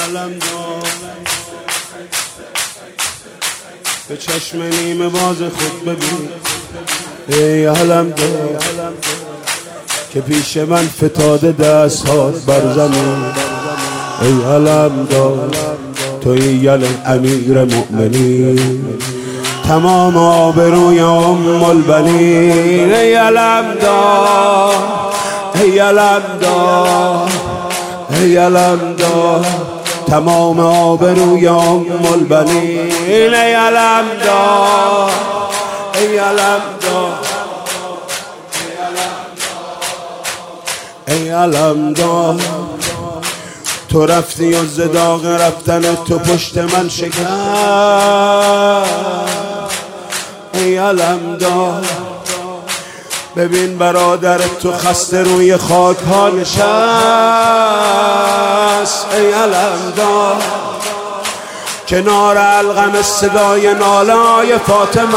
علمدار به چشم نیمه باز خود ببین ای علمدار که پیش من فتاده دست‌هات بر زمین ای علمدار توی یل امیر مؤمنین تمام آبروی ام البنین ای علمدار ای علمدار ای علمدار تمام آبروی ام البنین ای علمدار ای علمدار ای علمدار تو رفتی و زداغ رفتن تو پشت من شکست ای علمدار ببین برادر تو خسته روی خاک ها نشست ای علمدار کنار القم صدای نالای فاطمه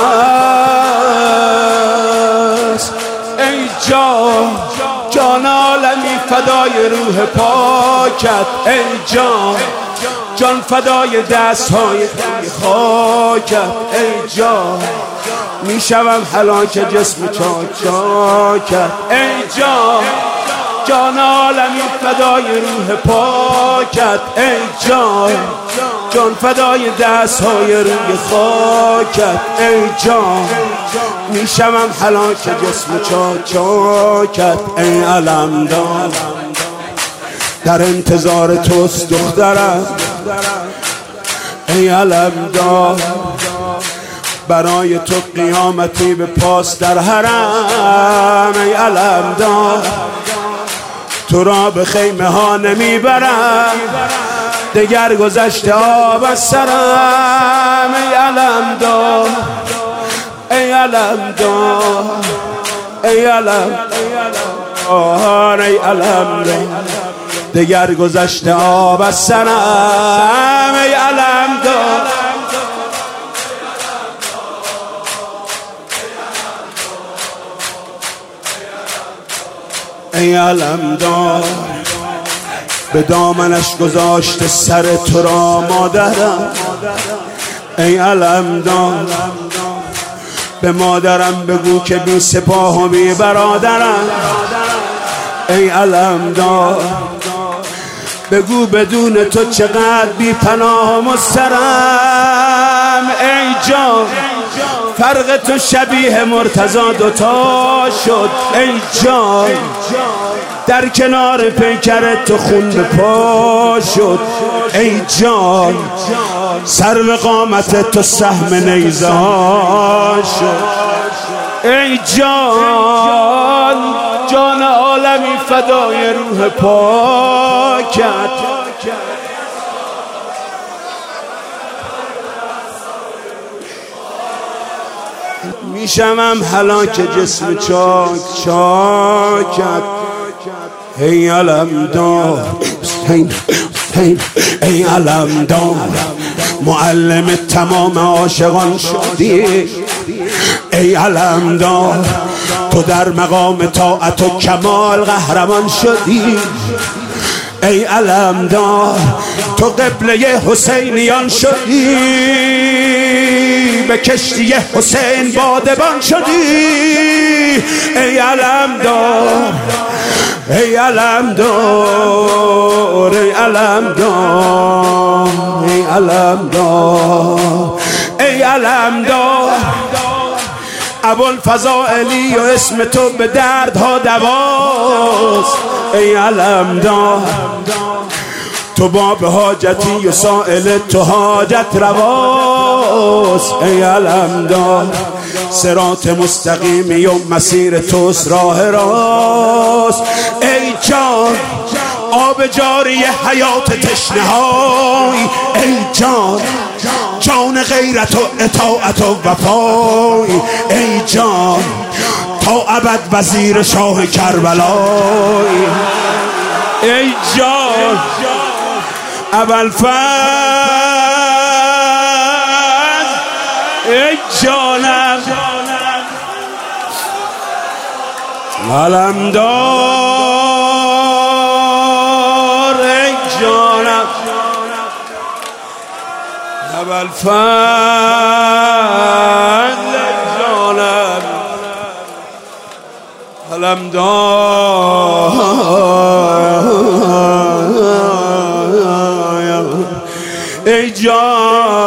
است ای جان عالمی فدای روح پاکت ای جان فدای دستهای توی خاکت ای میشوم هلاک جسم چاکت ای جان عالمی فدای روح پاکت ای جان فدای دستهای روی خاکت ای میشوم هلاک جسم چاکت ای علمدار در انتظار توست دخترم ای علمدار برای تو قیامتی به پاس در حرم ای علمدار تو را به خیمه ها نمیبرم دگر گذشته آب از سرم ای علمدار ای علمدار ای علمدار ای علمدار دگر گذشته آب از سرم ای علمدار ای علمدار به دامنش گذاشته سر تو را مادرم ای علمدار به مادرم بگو که بی سپاه و بی برادرم ای علمدار بگو بدون تو چقدر بی پناه و مضطرم ای جان فرق تو شبیه مرتضی دوتا شد ای جان در کنار پیکر تو خون به پا شد ای جان سر به قامت تو سهم نیزه ها شد ای جان عالمی فدای روح پاکت میشمم هلاک جسم چاکت ای علمدار ای علمدار معلم تمام عاشقان شدی ای علمدار تو در مقام طاعت و کمال قهرمان شدی ای علمدار تو قبله حسینیان شدی به کشتی حسین بادبان شدی ای علمدار ای علمدار ای علمدار ای علمدار ای علمدار ابوالفضائلی و اسم تو به دردها دواست ای علمدار تو باب حاجتی و سائل تو حاجت رواست ای علمدار صراط مستقیمی و مسیر توست راه راست ای جان آب جاری حیات تشنه های ای جان غیرت و اطاعت و وفای ای جان تا ابد وزیر شاه کربلای ای جان ابوالفضل ای جانم علمدار ای جانم الفضل جانم علم ای جان